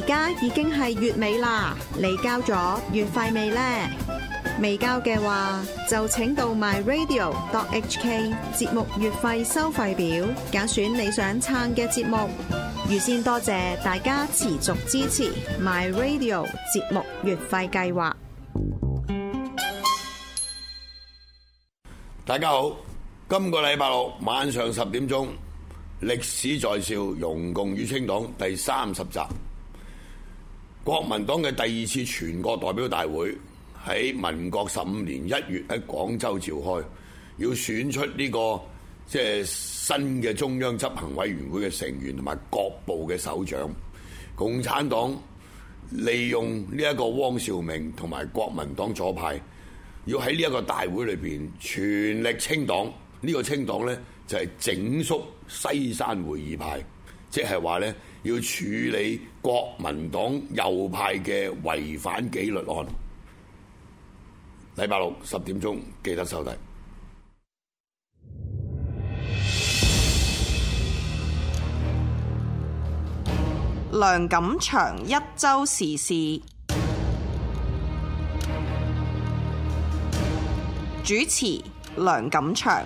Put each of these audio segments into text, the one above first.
家已經係月尾啦，你交咗月費未呢？未交嘅話，就請到 myradio.hk 節目月費收費表，揀選你想撐嘅節目。預先多謝大家持續支持 myradio 節目月費計劃。 大家好，今個禮拜六晚上10點鐘，歷史在笑，容共與清黨第30集。國民黨嘅第2次全國代表大會喺民國15年1月喺廣州召開，要選出呢個新嘅中央執行委員會嘅成員同埋各部嘅首長。共產黨利用呢一個汪兆銘同埋國民黨左派，要喺呢一個大會裏邊全力清黨。呢個清黨呢，就係整肅西山會議派，即係話呢，要處理國民黨右派嘅違反紀律案。禮拜六10點鐘記得收睇。 梁錦祥一周時事主持，梁錦祥。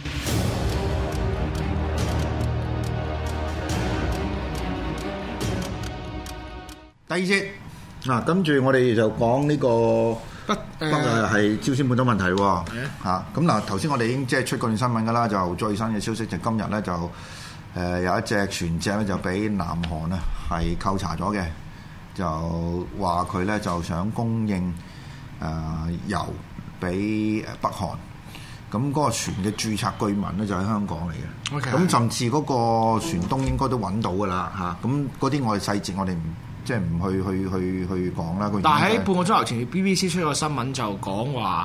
第二節嗱，跟住我哋就講呢個北係朝鮮半島問題喎嚇。咁嗱，頭先我哋已經即係出過段新聞㗎啦，就最新嘅消息就今日咧就有一隻船隻咧就俾南韓啊係扣查咗嘅，就話佢咧就想供應油俾北韓。咁嗰個船嘅註冊居民咧就喺香港嚟嘅。咁甚至嗰個船東應該都揾到㗎啦嚇。咁嗰啲我哋細節我哋唔去講啦。 但係喺半個鐘頭前 BBC 出咗個新聞就講話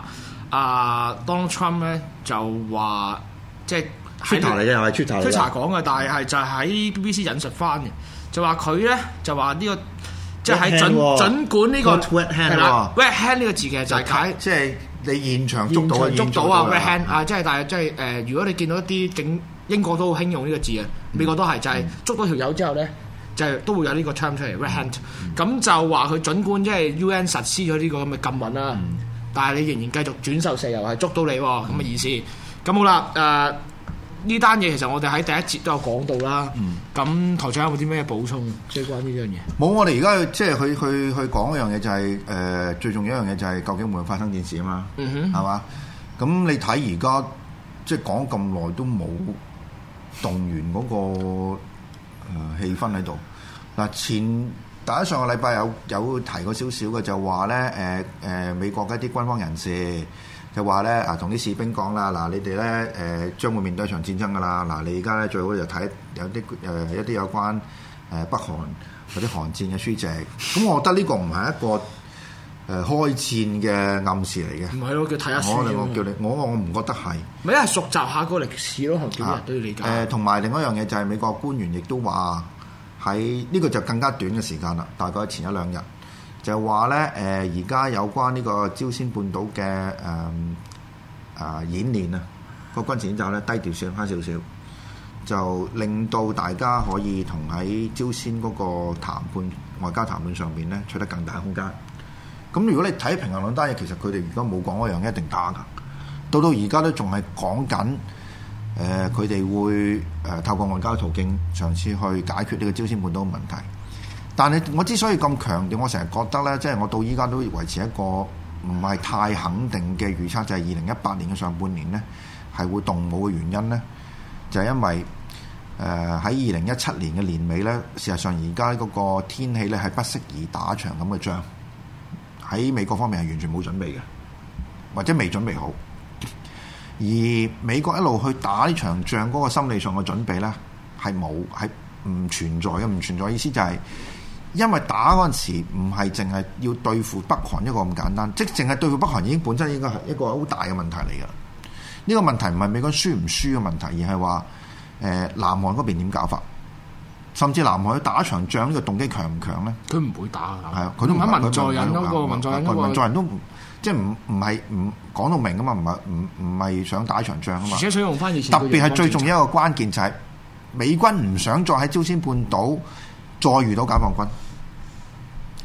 Donald Trump 咧就話即係 Twitter 嚟嘅，又係 Twitter 講嘅，但係就喺 BBC 引述翻嘅，就話佢咧就話呢個即係喺儘管呢個 wet hand 啦 wet hand 呢個字嘅就係解即係你現場捉到 wet hand 啊，即係但係即係如果你見到一啲英國都好興用呢個字嘅，美國都係就係捉到條友之後咧。就係都會有呢個 term 出嚟 red hand，咁就話佢儘管即係 UN 實施咗呢個咁嘅禁運啦，但係你仍然繼續轉售石油係捉到你喎，咁嘅意思。咁好啦，呢單嘢其實我哋喺第一節都有講到啦。咁台長有冇啲咩補充？即係關於呢樣嘢？ 冇，我哋而家即係去講一樣嘢就係最重要一樣嘢就係究竟會唔會發生件事啊嘛？係嘛？咁你睇而家即係講咁耐都冇動員嗰個氣氛喺度。嗱，大家上個禮拜有提過少少嘅，就話咧美國嘅一啲軍方人士就話咧同啲士兵講啦，嗱你哋咧將會面對一場戰爭噶啦，嗱你而家咧最好就睇有啲一啲有關北韓或者韓戰嘅書籍。咁我覺得呢個唔係一個開戰嘅暗示嚟嘅。唔係咯，叫睇下書。 我叫你，我唔覺得係。 咪一係熟習下個歷史咯，叫人都要理解。 同埋另一樣嘢就係美國官員亦都話。喺呢個就更加短嘅時間啦，大概前一兩日就話咧而家有關呢個朝鮮半島嘅演練啊，個軍事演習咧低調少少，就令到大家可以同喺朝鮮嗰個外交談判上邊咧取得更大空間。咁如果你睇平衡兩單嘢，其實佢哋而家冇講嗰樣一定打㗎，到而家都仲係講緊。佢哋會透過外交途徑嘗試去解決呢個朝鮮半島嘅問題。但係我之所以咁強調，我成日覺得咧，即係我到依家都維持一個唔係太肯定嘅預測，就係2018年嘅上半年咧係會動武嘅原因咧，就係因為喺2017年嘅年尾咧，事實上而家嗰個天氣咧係不適宜打場咁嘅仗，喺美國方面係完全冇準備嘅，或者未準備好。而美國一路去打呢場仗嗰個心理上嘅準備咧係唔存在嘅，唔存在意思就係因為打嗰陣時唔係淨係要對付北韓一個咁簡單，即係淨係對付北韓已經本身應該係一個好大嘅問題嚟㗎。呢個問題唔係美國輸唔輸嘅問題，而係話南韓嗰邊點搞法，甚至南韓去打一場仗呢個動機強唔強咧？佢唔會打㗎，係啊，佢都唔係文在寅嗰個文在寅都。即係唔係講到明㗎嘛，唔係想打一場仗啊嘛。而且想用翻以前，特別係最重要一個關鍵就係美軍唔想再喺朝鮮半島再遇到解放軍。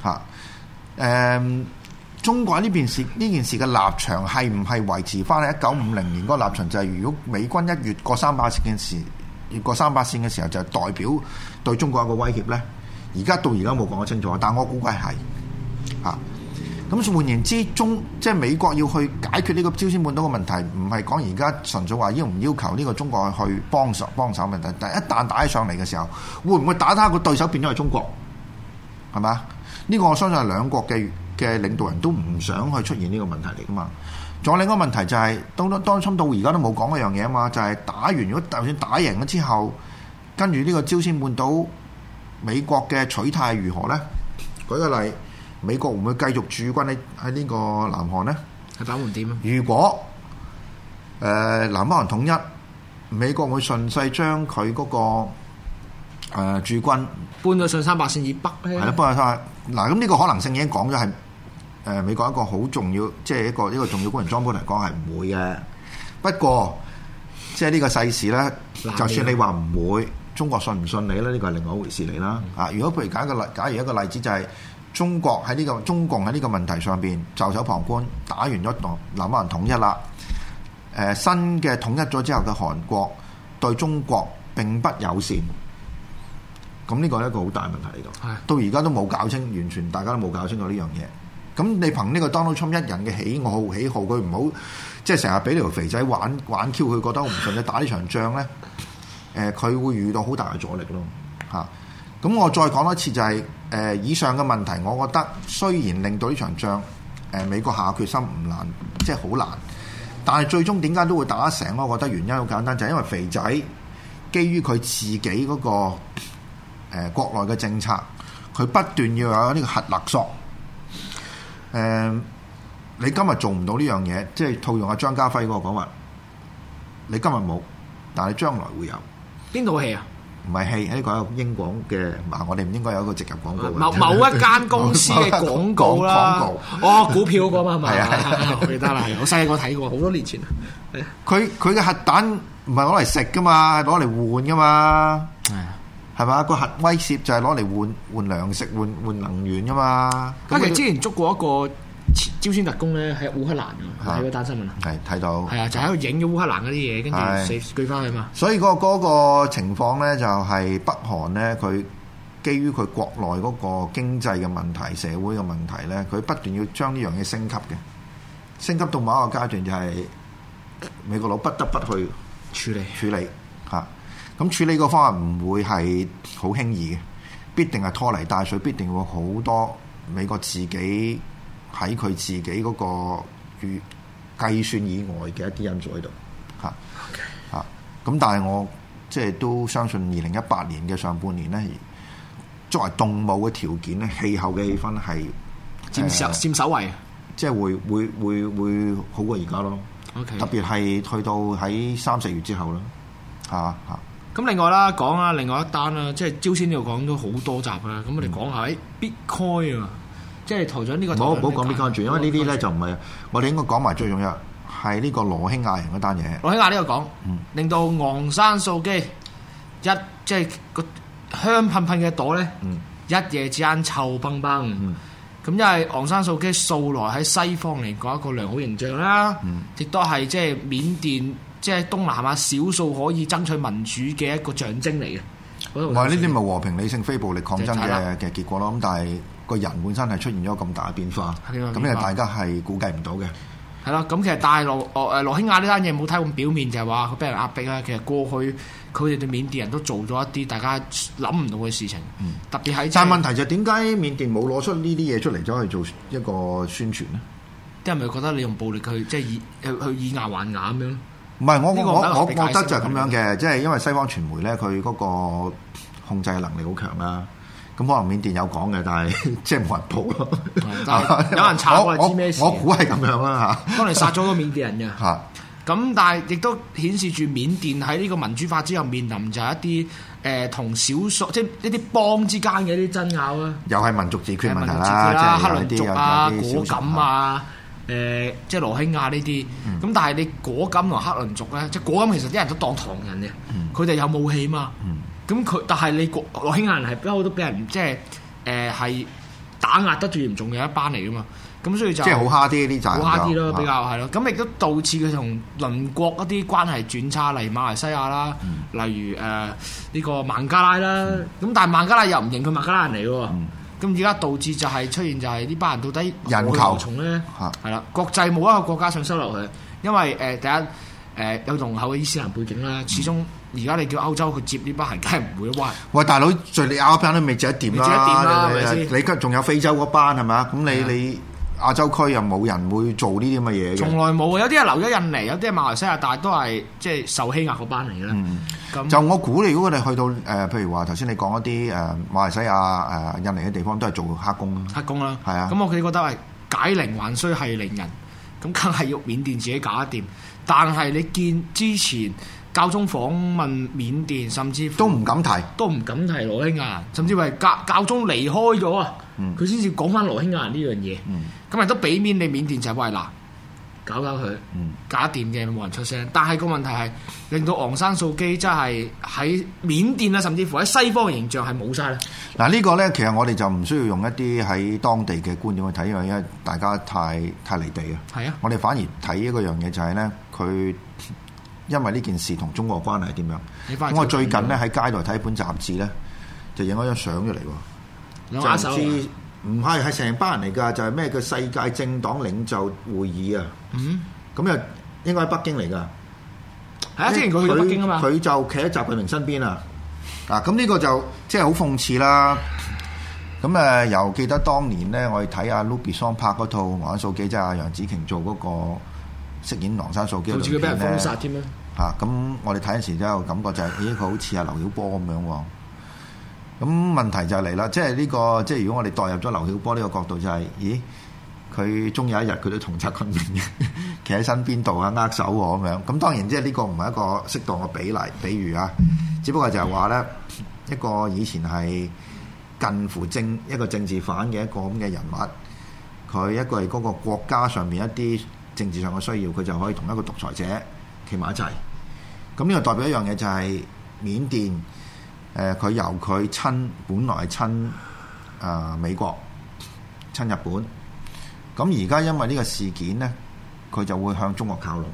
中國呢件事嘅立場係唔係維持翻喺1950年嗰個立場？就係如果美軍一越過300線嘅時候，就係代表對中國一個威脅咧。而家到而家冇講得清楚，但我估計係嚇。咁換言之，即係美國要去解決呢個朝鮮半島嘅問題，唔係講而家純粹話要唔要求呢個中國去幫手問題。但係一旦打起上嚟嘅時候，會唔會打他個對手變咗係中國？係嘛？呢個我相信係兩國嘅領導人都唔想去出現呢個問題嚟噶嘛。仲有另一個問題就係，當侵到而家都冇講一樣嘢啊嘛，就係打完如果就算打贏咗之後，跟住呢個朝鮮半島美國嘅取態如何咧？舉個例。美國會唔會繼續駐軍喺呢個南韓呢？ 係打門點啊？ 如果南北韓統一，美國會順勢將佢嗰個駐軍搬到上300線以北咧？ 係啦，搬上嗱咁呢個可能性已經講咗係美國一個好重要，即係一個重要官員莊波嚟講係唔會嘅。不過即係呢個世事咧，就算你話唔會，中國信唔信你咧？呢個係另外一回事嚟啦。如果譬如假如一個例子就係。中共喺呢個問題上邊袖手旁觀，打完咗南北韓統一啦。新嘅統一咗之後嘅韓國對中國並不友善，咁呢個係一個好大問題嚟㗎。到而家都冇搞清，完全大家都冇搞清楚呢樣嘢。咁你憑呢個 Donald Trump 一人嘅喜好，佢唔好即係成日俾條肥仔玩 Q， 佢覺得我唔順你打呢場仗咧，佢會遇到好大嘅阻力咯。咁我再講多次就係、以上嘅問題，我覺得雖然令到呢場仗美國下決心唔難，即係好難，但係最終點解都會打得成？我覺得原因好簡單，就係因為肥仔基於佢自己嗰個國內嘅政策，佢不斷要有呢個核勒索。你今日做唔到呢樣嘢，即係套用阿張家輝嗰個講法，你今日冇，但係將來會有。 邊套戲啊？ 唔係戲，呢個係英廣嘅，我哋唔應該有一個植入廣告。 某一間公司嘅廣告啦，股票嗰個嘛係咪？係我記得啦，係我細個睇過，好多年前。 佢嘅核彈唔係攞嚟食噶嘛，係攞嚟換噶嘛，係嘛？個核威懾就係攞嚟換糧食、換能源噶嘛。 咁佢之前捉過一個朝鮮特工咧，喺烏克蘭㗎，睇嗰單新聞啊， 係睇到，係啊，就喺度影咗烏克蘭嗰啲嘢，跟住死翻去嘛。 所以嗰個情況咧，就係北韓咧，佢基於佢國內嗰個經濟嘅問題、社會嘅問題咧，佢不斷要將呢樣嘢升級嘅，升級到某一個階段就係美國佬不得不去處理嚇。咁處理個方法唔會係好輕易嘅，必定係拖泥帶水，必定會好多美國自己。喺佢自己嗰個計算以外嘅一啲因素喺度嚇嚇，咁但係我即係都相信2018年嘅上半年咧，作為動武嘅條件咧，氣候嘅氣氛係佔首位， 即係會好過而家咯。Okay. 特別係去到喺3、4月之後啦嚇。 咁另外啦，講啦，另外一單啦，即係朝鮮呢度講咗好多集啦。咁我哋講下Bitcoin 啊。即係台長呢個，唔好講 Bitcoin 住，因為呢啲咧就唔係，我哋應該講埋最重要係呢個羅興亞人嗰單嘢。 羅興亞呢個講，令到昂山素基即係個香噴噴嘅朵咧，一夜之間臭崩崩。咁因為昂山素基素來喺西方嚟講一個良好形象啦，亦都係即係緬甸即係東南亞少數可以爭取民主嘅一個象徵嚟嘅。 話呢啲咪和平理性非暴力抗爭嘅結果咯。咁但係個人本身係出現咗咁大嘅變化，咁呢個大家係估計唔到嘅。 係咯，咁其實大羅興亞呢單嘢冇睇咁表面，就係話佢俾人壓迫啊。其實過去佢哋對緬甸人都做咗一啲大家諗唔到嘅事情，特別喺。 但係問題就係點解緬甸冇攞出呢啲嘢出嚟走去做一個宣傳呢？ 啲人咪覺得你用暴力去即係以牙還牙咁樣？ 唔係，我覺得就係咁樣嘅，即係因為西方傳媒咧，佢嗰個控制能力好強啦。咁可能緬甸有講嘅，但係即係冇人報咯。 有人查我知咩事？ 我估係咁樣啦嚇。 當你殺咗個緬甸人嘅嚇，咁但係亦都顯示住緬甸喺呢個民主化之後面臨就係一啲同少數即係一啲邦之間嘅一啲爭拗啦。 又係民族自決問題啦， 克倫族啊、果敢啊。即係羅興亞呢啲，咁但係你果敢同克倫族咧，即係果敢其實啲人都當唐人嘅，佢哋有武器嘛，咁佢但係你羅興亞人係不嬲都俾人即係係打打壓得最嚴重嘅一班嚟噶嘛。咁所以就即係好蝦啲呢扎人， 好蝦啲咯，比較係咯。咁亦都導致佢同鄰國一啲關係轉差，例如馬來西亞啦，例如呢個孟加拉啦。咁但係孟加拉又唔認佢孟加拉人嚟嘅喎。咁而家導致就係出現就係呢班人到底人球從咧係啦，國際冇一個國家想收留佢，因為第一有濃厚嘅伊斯蘭背景啦，始終而家你叫歐洲去接呢班人，梗係唔會啦。 喂，大佬，敍利亞嗰班都未接得掂啦， 係咪先？ 你仲有非洲嗰班係咪？咁你亞洲區又冇人會做呢啲咁嘅嘢嘅， 從來冇。有啲係留咗印尼，有啲係馬來西亞，但係都係即係受欺壓嗰班嚟嘅啦。咁就我估你，如果你去到譬如話頭先你講一啲馬來西亞印尼嘅地方，都係做黑工啦。 黑工啦， 係啊。 咁我哋覺得係解鈴還須繫鈴人，咁梗係要緬甸自己搞得掂。但係你見之前教宗訪問緬甸，甚至都唔敢提羅興亞人，甚至係教宗離開咗啊，佢先至講翻羅興亞人呢樣嘢。咁亦都俾面你緬甸就係喂嗱，搞佢，搞掂嘅冇人出聲。但係個問題係令到昂山素基真係喺緬甸啊，甚至乎喺西方嘅形象係冇晒啦。 嗱呢個咧，其實我哋就唔需要用一啲喺當地嘅觀點去睇，因為大家太離地啊。係啊，我哋反而睇一個樣嘢就係咧，佢因為呢件事同中國關係係點樣？咁我最近咧喺街度睇一本雜誌咧，就影咗張相出嚟喎， 兩手唔係成班人嚟㗎，就係咩叫世界政黨領袖會議啊？咁又應該喺北京嚟㗎。 係啊，之前佢去北京啊嘛。 佢就企喺習近平身邊啊！咁呢個就即係好諷刺啦。咁又記得當年咧，我哋睇阿 Ruby Song 拍嗰套《昂山素基》，即係阿楊紫瓊做嗰個飾演昂山素基，好似佢俾人封殺添啊！咁我哋睇嗰時都有感覺就係，咦，佢好似阿劉曉波咁樣喎。咁問題就嚟啦，即係呢個，即係如果我哋代入咗劉曉波呢個角度，就係，咦，佢終有一日佢都同習近平企喺身邊度啊，握手喎咁樣。咁當然即係呢個唔係一個適當嘅比喻啊，只不過就係話咧，一個以前係近乎一個政治犯嘅一個咁嘅人物，佢一個係嗰個國家上面一啲政治上嘅需要，佢就可以同一個獨裁者企埋一齊。咁呢個代表一樣嘢就係緬甸。佢由佢本來係親美國、親日本，咁而家因為呢個事件咧，佢就會向中國靠攏。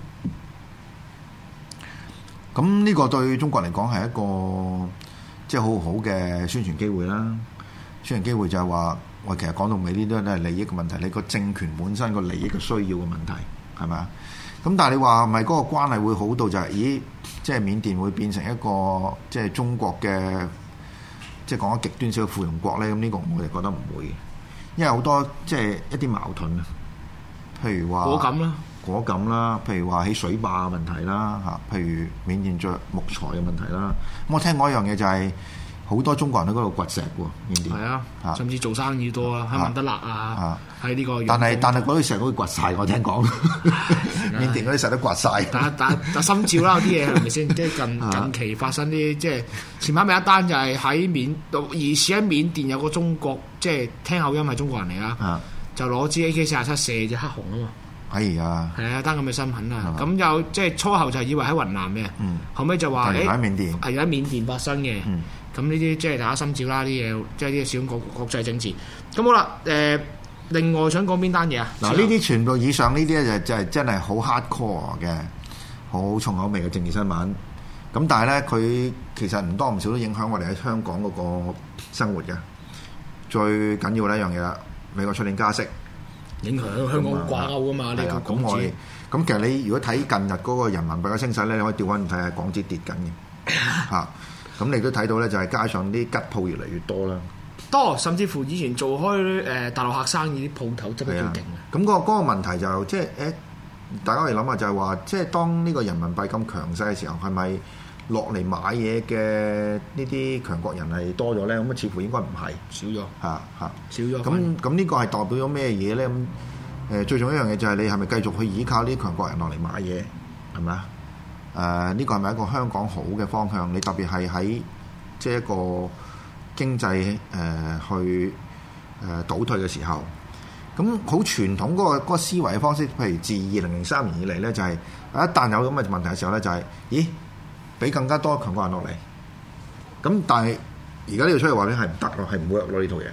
咁呢個對中國嚟講係一個即係好好嘅宣傳機會啦。宣傳機會就係話，我其實講到尾呢啲都係利益嘅問題，你個政權本身個利益嘅需要嘅問題係咪啊？咁但係你話係咪嗰個關係會好到就係，咦？即係緬甸會變成一個即係中國嘅，即係講得極端少嘅附庸國咧？咁呢個我哋覺得唔會嘅，因為好多即係一啲矛盾啊，譬如話果敢啦，譬如話起水壩嘅問題啦，嚇，譬如緬甸著木材嘅問題啦。咁我聽過一樣嘢就係，好多中國人喺嗰度掘石喎，緬甸係啊，甚至做生意多啊，喺曼德勒啊，喺呢個。但係嗰啲石都會掘晒，我聽講。緬甸嗰啲石都掘晒。 但心照啦，有啲嘢係咪先？即係近期發生啲，即係前排咪一單就係喺疑似喺緬甸有個中國，即係聽口音係中國人嚟啦，就攞支 AK-47射隻黑熊啊嘛。係啊，單咁嘅新聞啊，咁又即係初後就以為喺雲南嘅，後尾就話喺緬甸，係喺緬甸發生嘅。咁呢啲即係大家心照啦，啲嘢即係啲小國際政治。咁好啦，另外想講邊單嘢啊？嗱，呢啲全部以上呢啲咧就係真係好 hardcore 嘅，好重口味嘅政治新聞。咁但係咧，佢其實唔多唔少都影響我哋喺香港嗰個生活嘅。最緊要呢一樣嘢啦，美國出年加息，影響香港掛鈎噶嘛？呢個港紙。咁其實你如果睇近日嗰個人民幣嘅升勢咧，你可以調翻睇下港紙跌緊嘅嚇。咁你都睇到咧，就係街上啲吉鋪越嚟越多啦，多甚至乎以前做開大陸客生意啲鋪頭真係幾勁嘅。咁嗰個問題就即係大家嚟諗下就係話，即係當呢個人民幣咁強勢嘅時候，係咪落嚟買嘢嘅呢啲強國人係多咗咧？咁似乎應該唔係，少咗少咗。咁呢個係代表咗咩嘢咧？咁最重要一樣嘢就係你係咪繼續去依靠呢啲強國人落嚟買嘢，係咪啊？呢個係咪一個香港好嘅方向？你特別係喺即係一個經濟去倒退嘅時候，咁好傳統嗰個思維嘅方式，譬如自2003年以嚟咧，就係一旦有咁嘅問題嘅時候咧，就係咦俾更加多強國人落嚟。咁但係而家呢度出嚟話咧係唔得咯，係唔會落呢套嘢。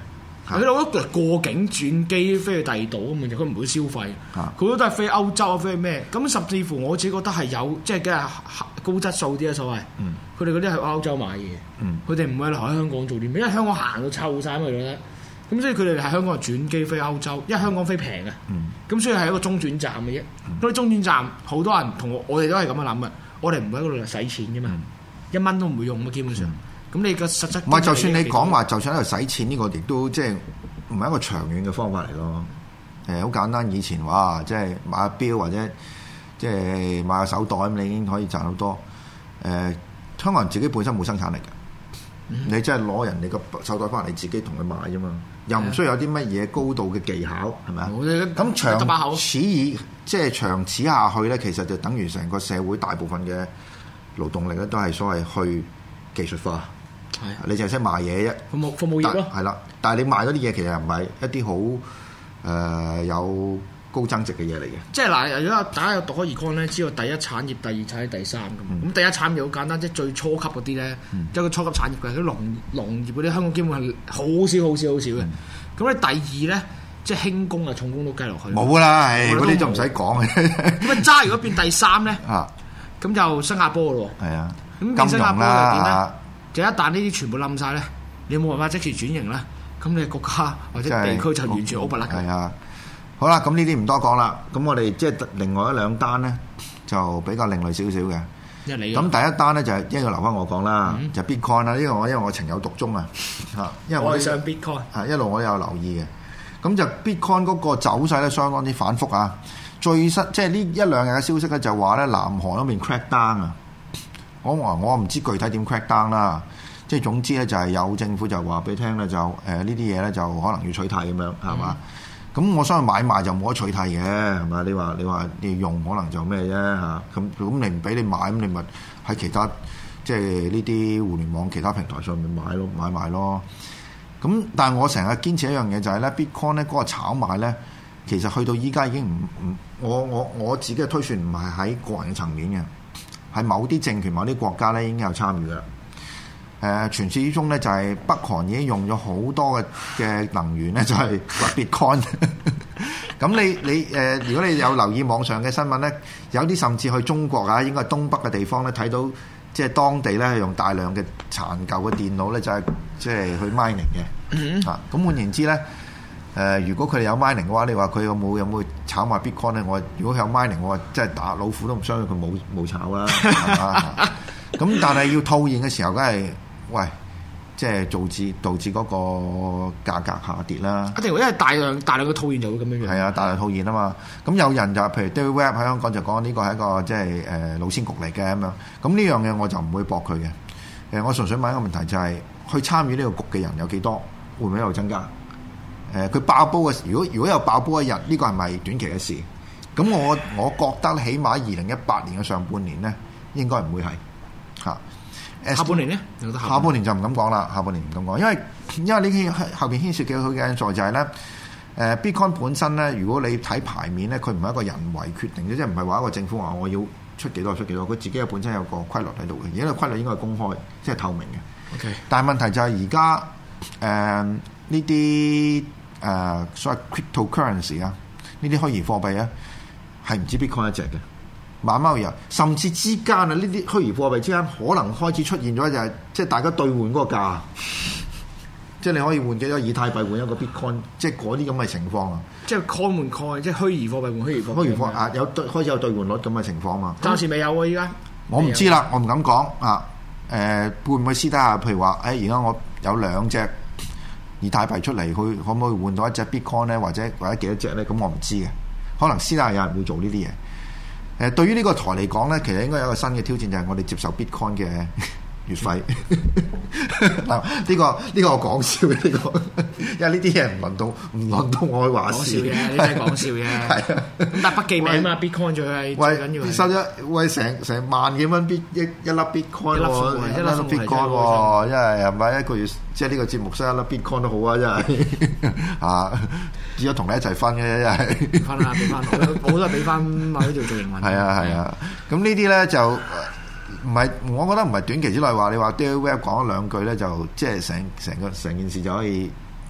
佢好多過境轉機飛去第二度咁嘛，佢唔會消費，佢都係飛歐洲啊，飛咩？咁甚至乎我自己覺得係有即係梗係高質素啲啊，所謂。佢哋嗰啲係歐洲買嘢，佢哋唔會留喺香港做啲咩，因為香港行到臭晒嘛，佢覺得。咁所以佢哋喺香港轉機飛歐洲，因為香港飛平啊。咁所以係一個中轉站嘅啫。嗰啲中轉站好多人同我哋都係咁樣諗嘅，我哋唔會喺嗰度使錢嘅嘛，一蚊都唔會用嘅基本上。咁你個實質唔係，就算你講話，就算喺度使錢呢個，亦都即係唔係一個長遠嘅方法嚟咯。好簡單，以前話即係買個錶或者即係買個手袋咁，你已經可以賺好多。香港人自己本身冇生產力嘅，你真係攞人哋個手袋翻嚟，你自己同佢買啫嘛，又唔需要有啲乜嘢高度嘅技巧，係咪啊？咁長此即係長此下去咧，其實就等於成個社會大部分嘅勞動力咧，都係所謂去技術化。係，你淨係識賣嘢啫， 服務業咯， 係啦。但係你賣嗰啲嘢其實唔係一啲好有高增值嘅嘢嚟嘅。即係嗱，如果大家有讀開 econ 咧，知道第一產業、第二產業、第三咁。咁第一產業好簡單，即係最初級嗰啲咧，即係個初級產業嘅，啲農業嗰啲，香港基本係好少嘅。咁你第二咧，即係輕工啊、重工都計落去。 冇啦，嗰啲就唔使講嘅。 咁啊，揸如果變第三咧，咁就新加坡咯。 係啊， 咁變新加坡嚟點咧？就一旦呢啲全部冧晒咧，你冇辦法即時轉型啦，咁你國家或者地區就完全好不甩。 係啊，好啦，咁呢啲唔多講啦。咁我哋即係另外一兩單咧，就比較另類少少嘅。咁第一單咧就係一個留翻我講啦，就 Bitcoin 啦。因為我情有獨鍾啊，因為我上 Bitcoin 一路我都有留意嘅。咁就 Bitcoin 嗰個走勢咧，相當之反覆啊。最新即係呢一兩日嘅消息咧，就話咧南韓嗰邊 crack down 啊。我唔知具體點 crack down 啦，即係總之咧就係有政府就話俾你聽咧，就呢啲嘢咧就可能要取締咁樣係嘛？咁我相信買賣就冇得取締嘅係嘛？你話你用可能就咩啫嚇？咁你唔俾你買咁你咪喺其他即係呢啲互聯網其他平台上面買賣咯。咁但係我成日堅持一樣嘢就係咧 Bitcoin 咧嗰個炒賣咧，其實去到依家已經我自己嘅推算唔係喺個人嘅層面嘅。係某啲政權、某啲國家咧已經有參與啦。傳説之中咧就係北韓已經用咗好多嘅能源咧，就係掘 Bitcoin。咁你如果你有留意網上嘅新聞咧，有啲甚至去中國啊，應該係東北嘅地方咧，睇到即係當地咧係用大量嘅殘舊嘅電腦咧，就係即係去 mining 嘅。咁換言之咧。如果佢哋有 mining 嘅話，你話佢有冇炒賣 Bitcoin 咧？如果佢有 mining，我即係打老虎都唔相信佢冇炒啦。咁但係要套現嘅時候，梗係即係導致嗰個價格下跌啦。一定會因為大量嘅套現就會咁樣樣。係啊，大量套現啊嘛。咁有人就譬如 David Webb 喺香港就講呢個係一個即係老千局嚟嘅咁樣。咁呢樣嘢我就唔會駁佢嘅。我純粹問一個問題就係、去參與呢個局嘅人有幾多？會唔會一路增加？佢爆煲嘅時，如果有爆煲一日，呢個係咪短期嘅事？咁我覺得起碼2018年嘅上半年咧，應該唔會係嚇。下半年咧，下半年就唔敢講啦。下半年唔敢講，因為呢後邊牽涉幾好嘅因素就係咧，Bitcoin 本身咧，如果你睇牌面咧，佢唔係一個人為決定嘅，即係唔係話一個政府話我要出幾多出幾多，佢自己嘅本身有個規律喺度嘅，而家個規律應該係公開，即係透明嘅。Okay. 但係問題就係而家呢啲所謂 cryptocurrency 啊，呢啲虛擬貨幣啊，係唔止 Bitcoin 一隻嘅，慢慢會有，甚至之間啊，呢啲虛擬貨幣之間可能開始出現咗就係即係大家兌換嗰個價，即係你可以換幾多以太幣換一個 Bitcoin， 即係嗰啲咁嘅情況啊。即係 coin 換 coin， 即係虛擬貨幣換虛擬貨幣。虛擬貨啊，開始有兌換率咁嘅情況嘛。暫時未有喎，依家我唔知啦，我唔敢講啊。會唔會私底下譬如話，而家我有2隻以太幣出嚟，佢可唔可以換到一隻 Bitcoin 咧，或者幾多隻咧？咁我唔知嘅，可能私底下有人會做呢啲嘢。對於呢個台嚟講咧，其實應該有一個新嘅挑戰，就係我哋接受 Bitcoin 嘅月費。嗱，呢個我講笑嘅呢個，因為呢啲嘢唔輪到我去話事嘅，呢啲係講笑嘅。係啊，咁但係不記名啊嘛 ，Bitcoin 最係最緊要。收成萬幾蚊一粒 Bitcoin 喎，一粒 Bitcoin 喎，因為係咪一個月即係呢個節目收一粒 Bitcoin 都好啊，真係啊！只有同你一齊分嘅，真係分啦，俾翻我都係俾翻買呢條做營運。係啊，咁呢啲咧就。唔係，我覺得唔係短期之內話你話 David Webb 講2句咧，就即係成件事就可以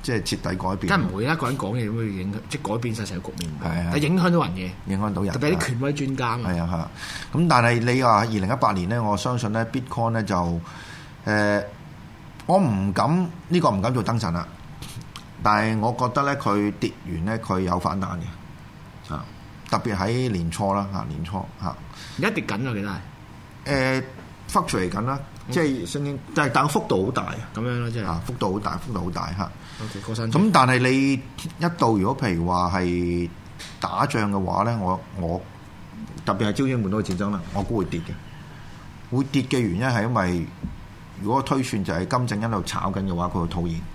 即係徹底改變。 梗係唔會啦，一個人講嘢點會影響，即係改變晒成個局面。 係啊， 但影響到人嘅， 影響到人， 特別啲權威專家嘛。 係啊，咁但係你話2018年咧，我相信咧 Bitcoin 咧就我唔敢唔敢做燈神啦。但係我覺得咧，佢跌完咧，佢有反彈嘅，啊，特別喺年初啦，年初而家跌緊啊，記得係 fluctuate 緊啦，即係升經，但係幅度好大啊， 咁樣咯，即係幅度好大嚇。 OK， 過身。 咁但係你一到如果譬如話係打仗嘅話咧，我特別係朝鮮半島嘅戰爭啦，我估會跌嘅。會跌嘅原因係因為如果推算就係金正恩喺度炒緊嘅話，佢會套現。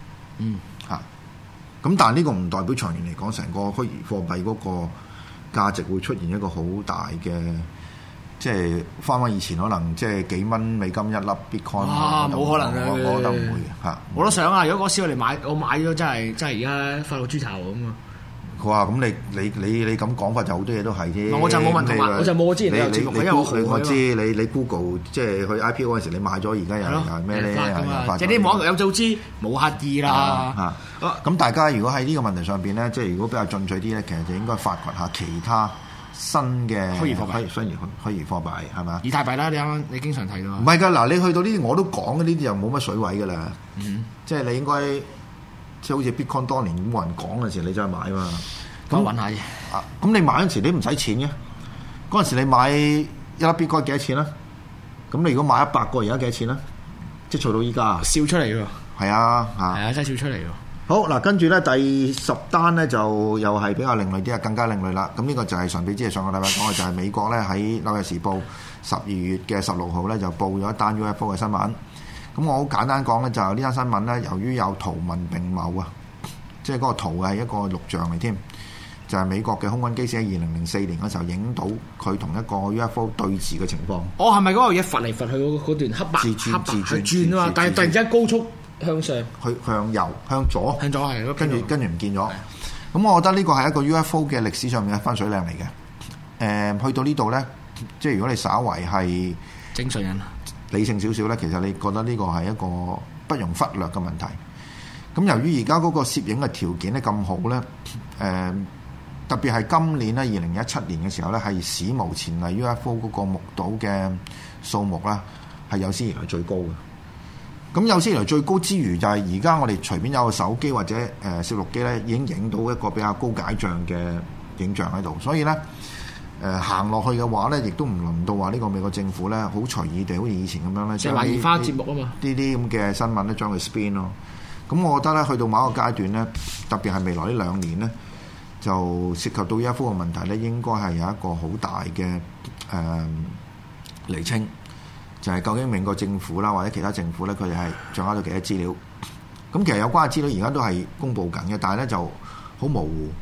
咁但係呢個唔代表長遠嚟講，成個虛擬貨幣嗰個價值會出現一個好大嘅，即係翻以前可能即係幾蚊美金一粒 Bitcoin。 冇可能啊！ 我覺得唔會嘅嚇。 我都想啊！如果嗰時我買咗，真係而家發到豬頭咁啊！ 佢話：咁你咁講法就好多嘢都係啫。 我就冇問題，我就冇我之前你有節目，因為我知你 Google 即係去 IPO 嗰陣時，你買咗，而家又係咩咧？ 即係啲網友有早知冇乞意啦。 咁大家如果喺呢個問題上邊咧，即係如果比較進取啲咧，其實就應該發掘下其他新嘅虛擬貨幣係嘛？ 以太幣啦，你啱啱你經常睇到。 唔係㗎，嗱你去到呢啲我都講嘅，呢啲就冇乜水位㗎啦。即係你應該。即係好似 Bitcoin 當年冇人講嘅時候，你再買嘛？ 咁揾下嘢。 咁你買嗰陣時你唔使錢嘅。嗰陣時你買一粒 Bitcoin 幾多錢啦？咁你如果買100個，而家幾多錢啦？即係做到依家笑出嚟喎。 係啊， 真係笑出嚟喎。 好嗱，跟住咧第10單咧就又係比較另類啲啊，更加另類啦。咁呢個就係神秘之夜上個禮拜講嘅，就係美國咧喺紐約時報12月嘅16號咧就報咗一單 UFO 嘅新聞。咁我好簡單講咧，就呢單新聞咧，由於有圖文並茂啊，即係嗰個圖係一個錄像嚟添，就係美國嘅空軍機師喺2004年嗰時候影到佢同一個 UFO 對峙嘅情況。 係咪嗰個嘢拂嚟拂去嗰段黑白去轉啊嘛？但係突然之間高速向上，去向右向左係， 跟住唔見咗。咁我覺得呢個係一個 UFO 嘅歷史上面嘅分水嶺嚟嘅。去到呢度咧，即係如果你稍為係正常人。 理性少少咧，其實你覺得呢個係一個不容忽略嘅問題。咁由於而家嗰個攝影嘅條件咧咁好咧，特別係今年咧2017年嘅時候咧，係史無前例 UFO 嗰個目睹嘅數目啦，係有史以來最高嘅。咁有史以來最高之餘，就係而家我哋隨便有個手機或者攝錄機咧，已經影到一個比較高解像嘅影像喺度，所以咧。行落去嘅話咧，亦都唔輪到話呢個美國政府咧，好隨意地好似以前咁樣咧， 即係麗花節目啊嘛， 呢啲咁嘅新聞咧，將佢 spin 咯。咁我覺得咧，去到某一個階段咧，特別係未來呢2年咧，就涉及到 UFO 嘅問題咧，應該係有一個好大嘅釐清，就係究竟美國政府啦，或者其他政府咧，佢哋係掌握到幾多資料。咁其實有關嘅資料而家都係公佈緊嘅，但係咧就好模糊。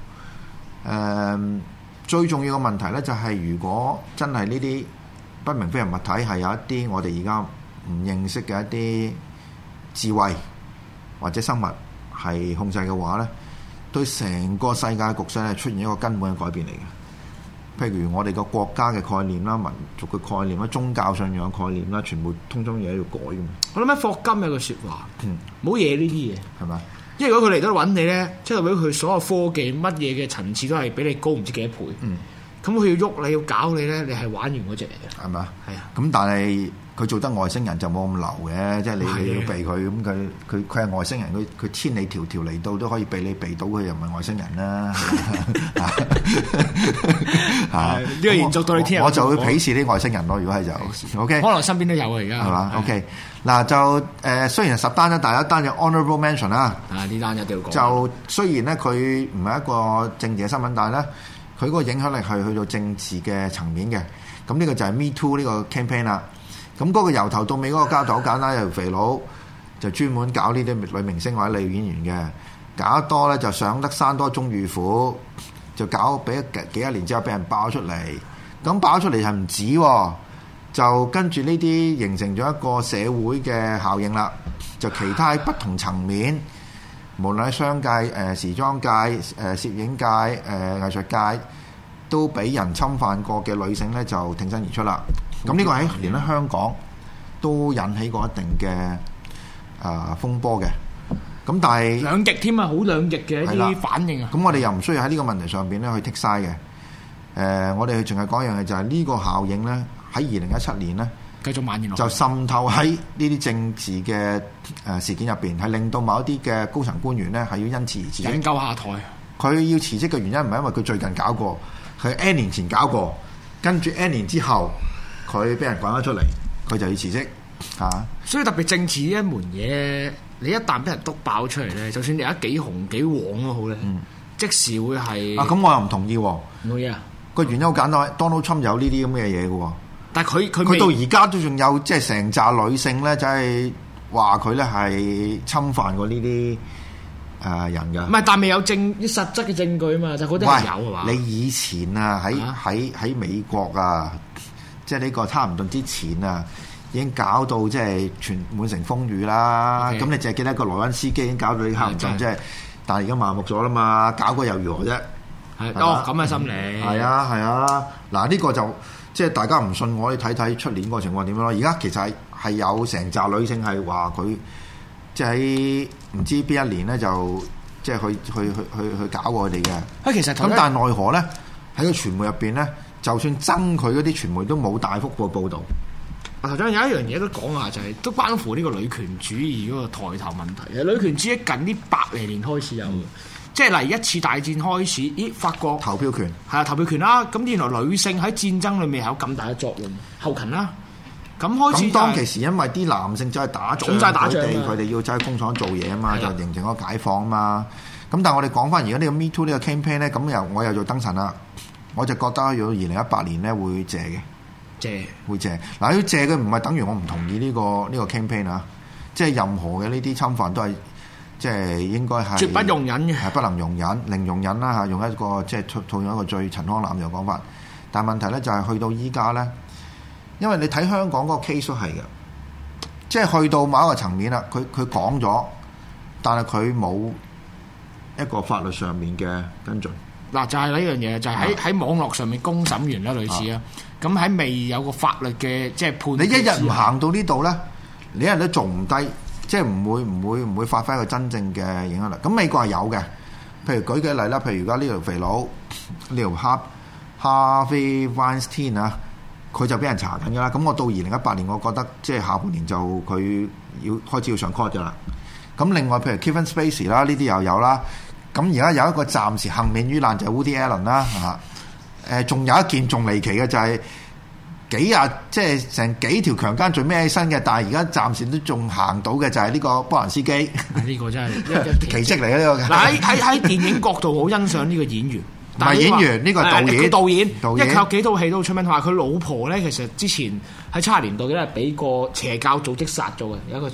最重要嘅問題咧，就係如果真係呢啲不明飛行物體係有一啲我哋而家唔認識嘅一啲智慧或者生物係控制嘅話咧，對成個世界嘅局勢咧出現一個根本嘅改變嚟嘅。譬如我哋個國家嘅概念啦、民族嘅概念啦、宗教信仰嘅概念啦，全部通通嘢要改嘅。 我諗喺霍金有句説話，冇嘢呢啲嘢係咪？ 因為如果佢嚟到揾你咧，即係代表佢所有科技乜嘢嘅層次都係比你高唔知幾多倍。咁佢要喐你要搞你咧，你係玩完嗰隻嚟嘅，係咪？係啊。咁但係佢做得外星人就冇咁流嘅，即係你要避佢，咁佢係外星人，佢千里迢迢嚟到都可以避你避到，佢又唔係外星人啦。 呢個延續到你聽日， 我就會鄙視啲外星人咯。如果係就 OK， 可能身邊都有啊，而家係嘛 OK。嗱就雖然係10單啦，但係一單就 honorable mention 啦。 呢單一定要講。就雖然咧佢唔係一個政治嘅新聞，但係咧佢嗰個影響力係去到政治嘅層面嘅。咁呢個就係 Me Too 呢個 campaign 啦。咁嗰個由頭到尾嗰個交代好簡單，有條肥佬就專門搞呢啲女明星或者女演員嘅，搞得多咧就上得山多終遇虎，就搞俾幾多年之後俾人爆出嚟。咁爆出嚟係唔止喎。就跟住呢啲形成咗一個社會嘅效應啦，就其他喺不同層面，無論喺商界、時裝界、攝影界、藝術界，都俾人侵犯過嘅女性咧，就挺身而出啦。咁呢個喺連喺香港都引起過一定嘅風波嘅。 咁但係兩極添啊，好兩極嘅一啲反應啊。 咁我哋又唔需要喺呢個問題上邊咧去剔晒嘅。我哋淨係講一樣嘢，就係呢個效應咧喺2017年咧繼續蔓延落， 就滲透喺呢啲政治嘅事件入邊，係令到某一啲嘅高層官員咧係要因此而辭職， 引咎下台。 佢要辭職嘅原因唔係因為佢最近搞過，佢 N 年前搞過，跟住 N 年之後佢俾人趕咗出嚟，佢就要辭職嚇。 所以特別政治呢一門嘢，你一旦俾人篤爆出嚟咧，就算你而家幾紅幾黃都好咧，即時會係咁我又唔同意喎。 冇嘢啊！ 個原因好簡單，Donald Trump 有呢啲咁嘅嘢嘅喎。 但係佢到而家都仲有即係成扎女性咧，就係話佢咧係侵犯過呢啲人㗎。 唔係，但未有實質嘅證據啊嘛，就嗰啲係有係嘛？ 你以前啊喺美國啊，即係呢個差唔多之前啊，已經搞到即係滿城風雨啦。咁 Okay. 你淨係記得個羅恩斯基已經搞到呢黑人憎，即係，但係而家麻木咗啦嘛，搞過又如何啫？ 係咁嘅心理。 係啊，嗱呢個就即係大家唔信我，你睇睇出年個情況點樣咯。而家其實係有成紮女性係話佢即係喺唔知邊一年咧就即係去搞過佢哋嘅。 其實咁但係奈何咧喺個傳媒入邊咧，就算憎佢嗰啲傳媒都冇大幅過報導。 頭先有一樣嘢都講下，就係都關乎呢個女權主義嗰個抬頭問題。其實女權主義近呢100年開始有嘅。即係例如一次大戰開始，咦？法國投票權係啊，投票權啦。咁原來女性喺戰爭裏面係有咁大嘅作用，後勤啦。咁開始咁當其時，因為啲男性走去打仗，佢哋要走去工廠做嘢啊嘛，就形成個解放啊嘛。咁但係我哋講翻而家呢個 Me Too 呢個 campaign 咧，咁我又做燈神啦，我就覺得要到2018年咧會謝嘅，會謝。嗱，要謝嘅唔係等於我唔同意呢個 campaign 啊，即係任何嘅呢啲侵犯都係。即係應該係絕不容忍嘅， 係不能容忍，零容忍啦嚇。用一個即係套用一個最陳腔濫調嘅講法。但係問題咧就係去到依家咧，因為你睇香港嗰個 case 都係嘅，即係去到某一個層面啦，佢講咗，但係佢冇一個法律上面嘅跟進。 嗱就係呢樣嘢，就係喺網絡上面公審完啦，類似啊。咁喺未有個法律嘅即係判， 你一日唔行到呢度咧，你一日都做唔低。即係唔會發揮一個真正嘅影響力。咁美國係有嘅，譬如舉幾例啦，譬如而家呢條肥佬呢條Harvey Weinstein 啊，佢就俾人查緊㗎啦。咁我到2018年，我覺得即係下半年就佢要開始要上 court 㗎啦。咁另外譬如 Kevin Spacey 啦，呢啲又有啦。咁而家有一個暫時幸免於難就係 Woody Allen 啦嚇。仲有一件仲離奇嘅就係。即係成幾條強姦罪孭起身嘅，但係而家暫時都仲行到嘅就係呢個波蘭斯基。 呢個真係奇蹟嚟嘅呢個。 嗱喺電影角度好欣賞呢個演員， 唔係演員呢個導演。 導演，因為佢有幾套戲都出名。話佢老婆咧，其實之前喺70年代咧係俾個邪教組織殺咗嘅，有一個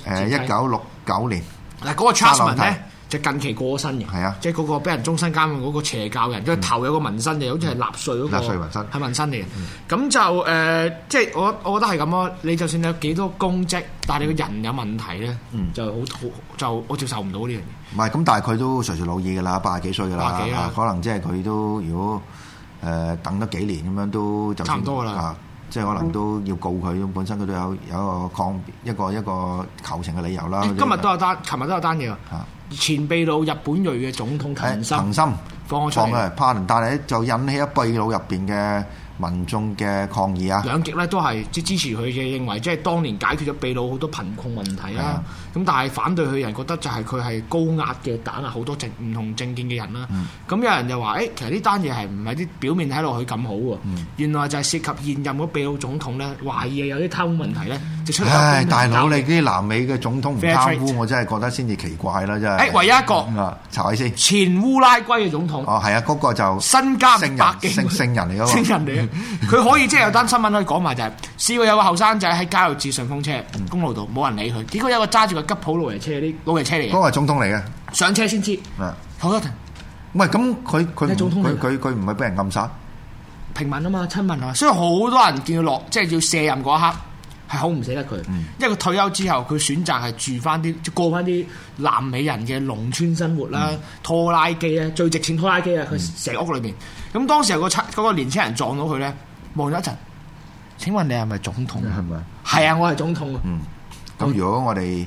1969年。 嗱嗰個 Charles 咧。就近期過身嘅， 係啊， 即係嗰個俾人終身監禁嗰個邪教人，佢頭有個紋身嘅，好似係納粹嗰個， 納粹紋身， 係紋身嚟嘅。咁就即係我覺得係咁咯。你就算有幾多公職，但係你個人有問題咧，就我接受唔到呢樣嘢。 唔係咁，但係佢都垂垂老矣㗎啦，80幾歲㗎啦，可能即係佢都如果等咗幾年咁樣都就差唔多㗎啦。 即係可能都要告佢，本身佢都有一個求情嘅理由啦。 今日都有單，琴日都有單嘢啊。前秘魯日本裔嘅總統藤森放咗 pardon， 但係就引起咗秘魯入邊嘅民眾嘅抗議啊！ 兩極咧都係即係支持佢嘅，認為即係當年解決咗秘魯好多貧窮問題啦。咁但係反對佢人覺得就係佢係高壓嘅打壓好多唔同政見嘅人啦。咁有人就話：其實呢單嘢係唔係啲表面睇落去咁好喎？原來就係涉及現任嗰秘魯總統咧，懷疑有啲貪污問題咧，就出嚟。 大佬，你啲南美嘅總統唔貪污，我真係覺得先至奇怪啦，真係。 唯一一個查下先， 前烏拉圭嘅總統。 係啊，嗰個就身家500億聖人嚟㗎。 聖人嚟嘅，佢可以即係有單新聞可以講埋就係試過有個後生仔喺街度截順風車公路度冇人理佢，結果有個揸住個吉普老爺車啲老爺車嚟嘅， 嗰個係總統嚟嘅，上車先知。好多唔係咁佢唔係俾人暗殺平民啊嘛，親民啊嘛，所以好多人見佢落即係要卸任嗰一刻係好唔捨得佢，因為佢退休之後佢選擇係住翻啲過翻啲南美人嘅農村生活啦，拖拉機啊，最值錢拖拉機啊，佢成屋裏邊。咁當時有嗰個年青人撞到佢咧，望咗一陣。請問你係咪總統？ 係咪？ 係啊，我係總統啊。 咁如果我哋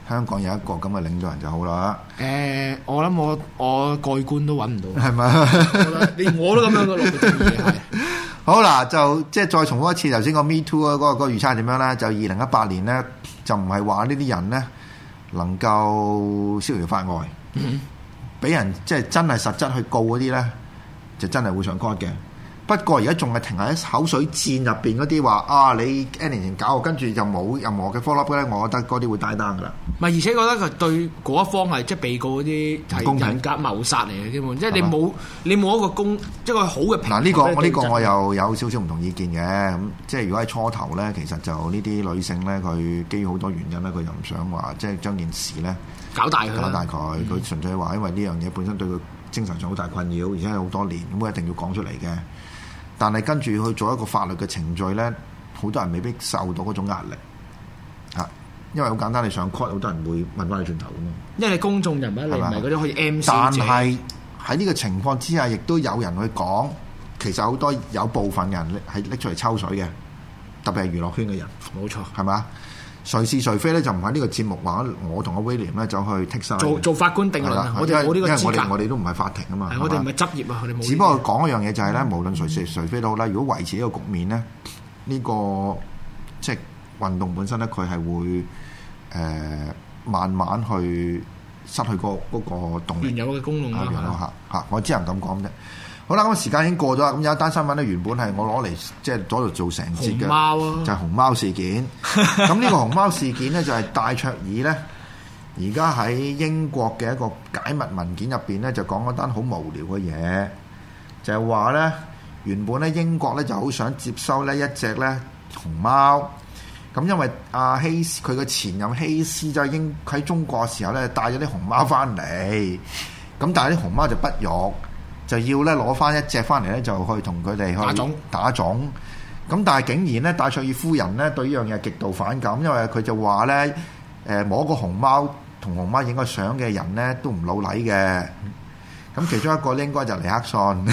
香港有一個咁嘅領導人就好啦。 我諗我蓋棺都揾唔到， 係咪？ 連我都咁樣嘅錄嘅嘢係。 好啦，就即係再重複一次頭先個 Me Too 嗰個預測係點樣咧？就2018年咧，就唔係話呢啲人咧能夠逍遙法外，俾人即係真係實質去告嗰啲咧，就真係會上 court 嘅。不過而家仲係停喺口水戰入邊嗰啲話啊，你 N 年前搞，跟住就冇任何嘅 follow up 咧，我覺得嗰啲會大單噶啦。 唔係，而且覺得佢對嗰一方係即係被告嗰啲係人格謀殺嚟嘅，基本即係你冇一個一個好嘅評。 嗱呢個我又有少少唔同意見嘅。咁即係如果喺初頭咧，其實就呢啲女性咧，佢基於好多原因咧，佢又唔想話即係將件事咧搞大佢。 佢純粹話因為呢樣嘢本身對佢精神上好大困擾，而且係好多年，咁一定要講出嚟嘅。但係跟住去做一個法律嘅程序咧，好多人未必受到嗰種壓力嚇，因為好簡單，你上 court 好多人會問翻你轉頭㗎嘛。因為你公眾人物，你唔係嗰啲可以 MC。但係喺呢個情況之下，亦都有人去講，其實好多有部分人係拎出嚟抽水嘅，特別係娛樂圈嘅人。冇錯，係嘛？誰是誰非咧，就唔喺呢個節目話我同阿 William 咧走去剔晒。做法官定論啊！我哋冇呢個資格，因為我哋都唔係法庭啊嘛。我哋唔係執業啊，我哋冇。只不過講一樣嘢就係咧，無論誰是誰非都好啦，如果維持呢個局面咧，呢個即係運動本身咧，佢係會慢慢去失去嗰個動力。原有嘅功能啊！嚇，我只能咁講啫。好啦，咁時間已經過咗啦。咁有一單新聞咧，原本係我攞嚟即係喺度做成節嘅，就係熊貓事件。咁呢個熊貓事件咧，就係戴卓爾咧，而家喺英國嘅一個解密文件入邊咧，就講一單好無聊嘅嘢，就係話咧，原本咧英國咧就好想接收咧一隻咧熊貓。咁因為阿希斯佢嘅前任希斯就喺中國嘅時候咧帶咗啲熊貓翻嚟，咁但係啲熊貓就不育。就要咧攞翻一隻翻嚟咧，就去同佢哋去打種。咁但係竟然咧，戴卓爾夫人咧對呢樣嘢極度反感，因為佢就話咧，摸個熊貓同熊貓影個相嘅人咧都唔老禮嘅。咁其中一個咧應該就尼克遜。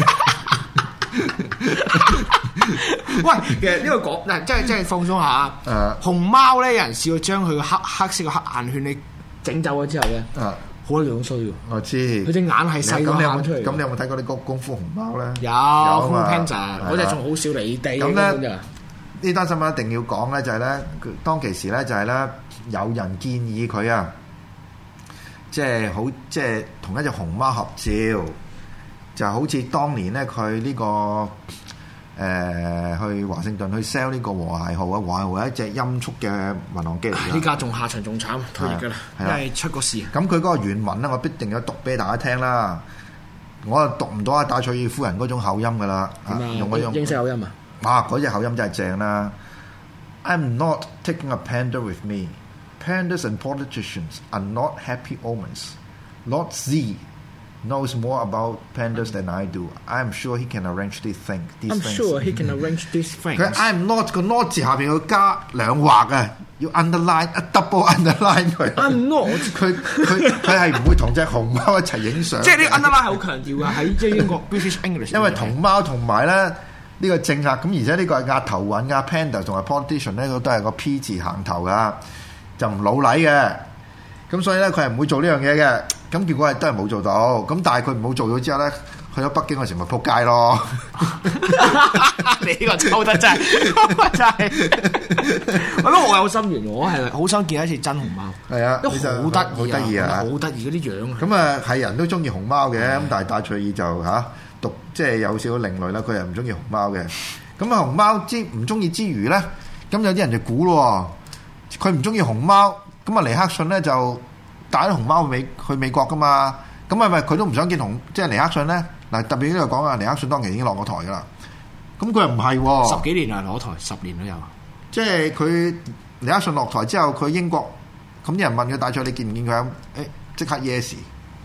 喂，其實呢個講嗱，即係放鬆下。熊貓咧，有人試過將佢個黑色嘅黑眼圈你整走咗之後咧。好樣衰喎！我知佢隻眼係細個眼出嚟。咁你有冇睇過啲功夫熊貓咧？有《Kung Fu Panda》嗰隻仲好少離地咁咧。呢單新聞一定要講咧，就係咧，當其時咧就係咧，有人建議佢啊，即係同一隻熊貓合照，就好似當年咧佢呢個。去華盛頓去 sell 呢個和諧號啊！和諧號係一隻音速嘅民航機嚟㗎。呢家仲下場仲慘，退役㗎啦，因為出過事。咁佢嗰個原文咧，我必定要讀俾大家聽啦。我又讀唔到阿戴卓爾夫人嗰種口音㗎啦。用嗰種英式口音啊！哇，嗰隻口音真係正啦。I'm not taking a panda with me. Pandas and politicians are not happy omens. Lord Z knows more about pandas than I do. I'm sure he can arrange these things. I'm sure he can arrange these things. 佢 I'm not 個 not 字下邊要加兩畫啊，要 underline 一 double underline 佢。I'm not 佢係唔會同隻熊貓一齊影相。即係呢個 underline 係好強調啊，喺即係英國 British English。因為熊貓同埋咧呢個政客咁，而且呢個係押頭韻押 panda 同埋 politician 咧，都係個 P 字行頭噶，就唔老禮嘅。咁所以咧，佢係唔會做呢樣嘢嘅。咁結果係都係冇做到。咁但係佢唔好做咗之後咧，去咗北京嗰時咪撲街咯。你呢個抽得真係真係。我覺得我有心緣，我係好想見一次真熊貓。係啊，都好得意啊，好得意嗰啲樣。咁啊，係人都中意熊貓嘅，咁但係戴卓爾就讀即係有少少另類啦。佢又唔中意熊貓嘅。咁啊，熊貓唔中意之餘咧，咁有啲人就估咯。佢唔中意熊貓。咁啊，尼克遜咧就帶啲熊貓去美國噶嘛，咁係咪佢都唔想見即係尼克遜咧？嗱，特別呢度講啊，尼克遜當期已經落過台噶啦，咁佢又唔係喎，十幾年啊落台，10年都有。即係佢尼克遜落台之後，佢英國咁啲人問佢戴卓爾，你見唔見佢？誒，即刻 yes。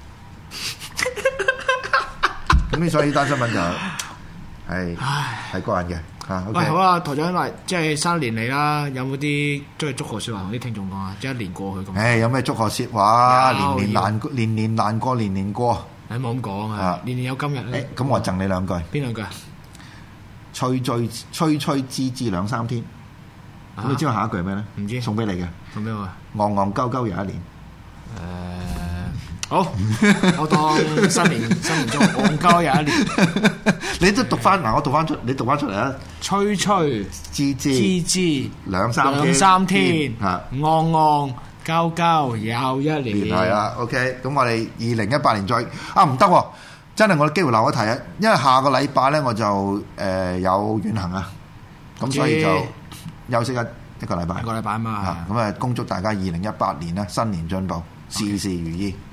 咁所以呢單新聞就係個人嘅。喂，好啊，台長，即係新年嚟啦，有冇啲即係祝賀説話同啲聽眾講啊？即係一年過去咁。有咩祝賀説話？年年難過，年年過。冇咁講啊！年年有今日咧。咁我贈你兩句。邊兩句啊？吹吹滋滋兩三天。 咁你知道下一句係咩咧？ 唔知送俾你嘅， 送俾我啊！ 戇戇鳩鳩又一年。 好，我當新年中戇鳩又一年。 你都讀翻嗱，我讀翻出，你讀翻出嚟啊！ 吹吹吱吱吱吱兩三天， 嚇戇戇鳩鳩又一年。 係啊 ，OK，咁我哋2018年再唔得喎，真係我機會留一題啊！因為下個禮拜咧我就有遠行啊，咁所以就休息一個禮拜。 一個禮拜嘛。 咁啊，恭祝大家2018年咧新年進步，事事如意。